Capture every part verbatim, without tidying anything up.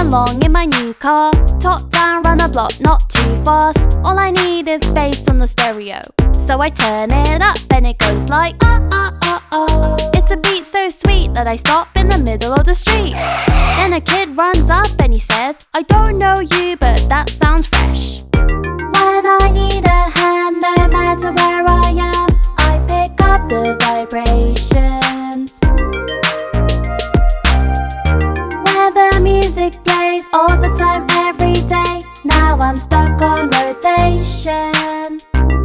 along in my new car. Top down, run a block, not too fast. All I need is bass on the stereo. So I turn it up and it goes like ah ah ah ah. It's a beat so sweet that I stop in the middle of the street. Then a kid runs up and he says, I don't know you, but that sounds fresh. When I need a hand, no matter where I am, I pick up the vibrations. Where the music plays all the time, every day. Now I'm stuck on rotation.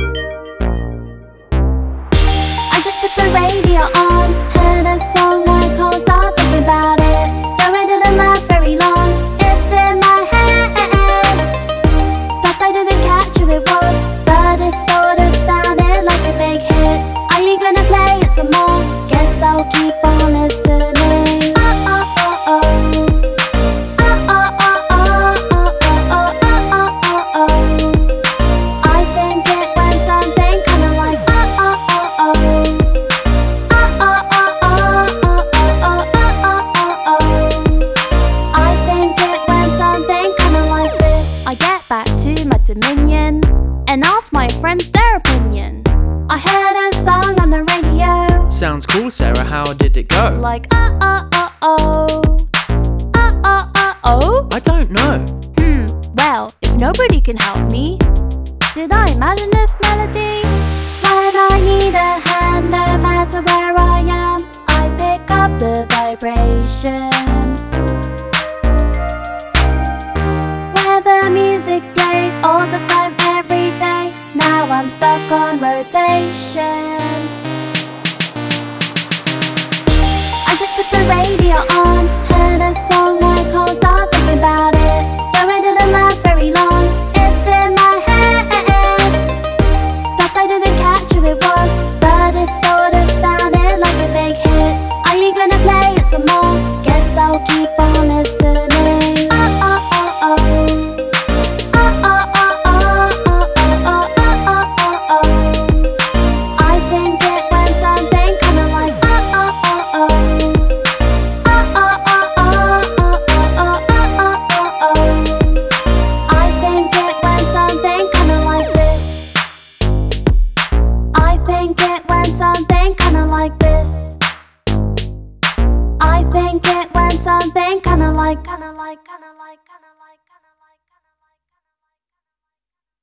I just put the radio on, heard a song, I can't stop thinking about it. Though it didn't last very long, it's in my head. Plus I didn't catch who it was, but it sort of sounded like a big hit. Are you gonna play it some more? Guess I'll keep on listening. Oh oh oh oh. Oh oh oh oh oh oh oh oh oh. I think it went something kinda like oh oh oh oh. Oh oh oh oh oh oh oh oh oh. I think it went something kinda like this. I get back to my Dominion and ask my friends their opinion. I heard a song on the radio. Sounds cool, Sarah, how did it go? Like oh oh oh oh. Oh oh oh oh. I don't know. Hmm, well, if nobody can help me, did I imagine this melody? When I need a hand, no matter where I am, I pick up the vibrations. Where the music plays all the time, every day. Now I'm stuck on rotation. I just put the radio on, heard a song, I can't stop thinking about it. Though it didn't last very long, it's in my head. Plus I didn't catch who it was, but it sort of sounded like a big hit. Are you gonna play it some more? Guess I'll keep on listening. Oh oh oh oh. Oh oh oh oh oh oh oh oh oh. I think it went something kinda like oh oh oh oh. Oh oh oh oh oh oh oh oh oh. I think it went something kinda like this. I think it went something kinda like this. I think it went something kinda like kinda like kinda like kinda like